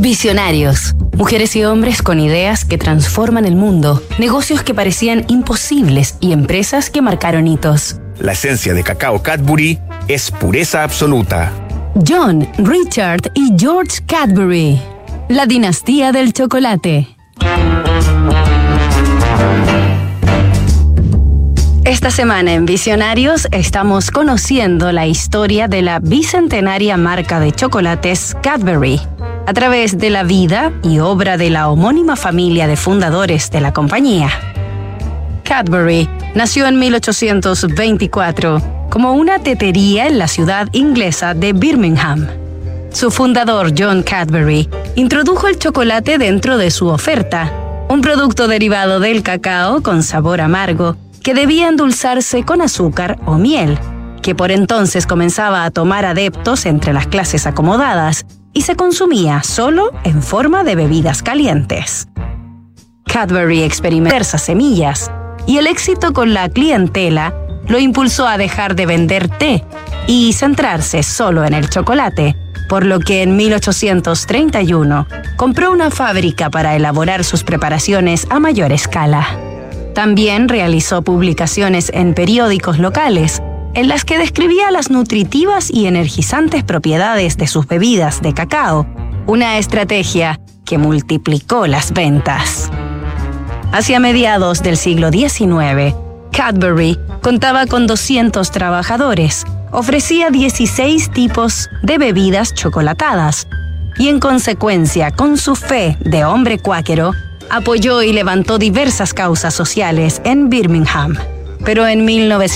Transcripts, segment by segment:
Visionarios. Mujeres y hombres con ideas que transforman el mundo, negocios que parecían imposibles y empresas que marcaron hitos. La esencia de cacao Cadbury es pureza absoluta. John, Richard y George Cadbury. La dinastía del chocolate. Esta semana en Visionarios estamos conociendo la historia de la bicentenaria marca de chocolates Cadbury, a través de la vida y obra de la homónima familia de fundadores de la compañía. Cadbury nació en 1824 como una tetería en la ciudad inglesa de Birmingham. Su fundador, John Cadbury, introdujo el chocolate dentro de su oferta, un producto derivado del cacao con sabor amargo que debía endulzarse con azúcar o miel, que por entonces comenzaba a tomar adeptos entre las clases acomodadas y se consumía solo en forma de bebidas calientes. Cadbury experimentó diversas semillas y el éxito con la clientela lo impulsó a dejar de vender té y centrarse solo en el chocolate, por lo que en 1831 compró una fábrica para elaborar sus preparaciones a mayor escala. También realizó publicaciones en periódicos locales, en las que describía las nutritivas y energizantes propiedades de sus bebidas de cacao, una estrategia que multiplicó las ventas. Hacia mediados del siglo XIX, Cadbury contaba con 200 trabajadores, ofrecía 16 tipos de bebidas chocolatadas y, en consecuencia, con su fe de hombre cuáquero, apoyó y levantó diversas causas sociales en Birmingham. Pero en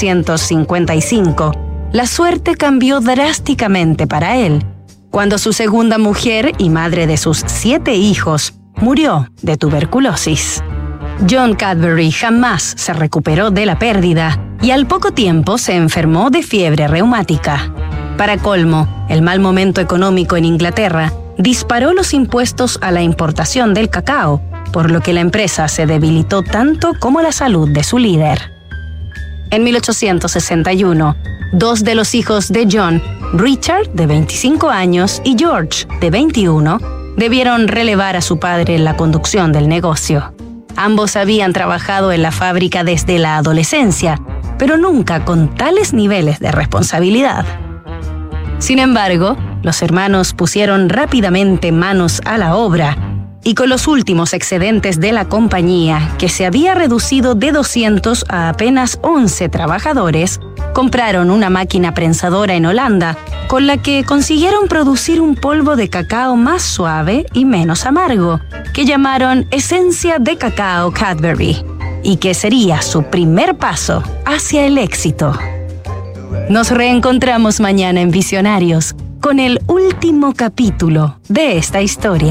1955, la suerte cambió drásticamente para él, cuando su segunda mujer y madre de sus 7 hijos murió de tuberculosis. John Cadbury jamás se recuperó de la pérdida y al poco tiempo se enfermó de fiebre reumática. Para colmo, el mal momento económico en Inglaterra disparó los impuestos a la importación del cacao, por lo que la empresa se debilitó tanto como la salud de su líder. En 1861, 2 de los hijos de John, Richard, de 25 años, y George, de 21, debieron relevar a su padre en la conducción del negocio. Ambos habían trabajado en la fábrica desde la adolescencia, pero nunca con tales niveles de responsabilidad. Sin embargo, los hermanos pusieron rápidamente manos a la obra y con los últimos excedentes de la compañía, que se había reducido de 200 a apenas 11 trabajadores, compraron una máquina prensadora en Holanda, con la que consiguieron producir un polvo de cacao más suave y menos amargo, que llamaron Esencia de Cacao Cadbury, y que sería su primer paso hacia el éxito. Nos reencontramos mañana en Visionarios con el último capítulo de esta historia.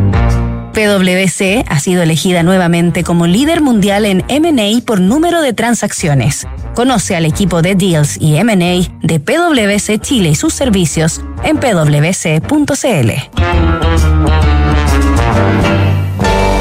PwC ha sido elegida nuevamente como líder mundial en M&A por número de transacciones. Conoce al equipo de Deals y M&A de PwC Chile y sus servicios en pwc.cl.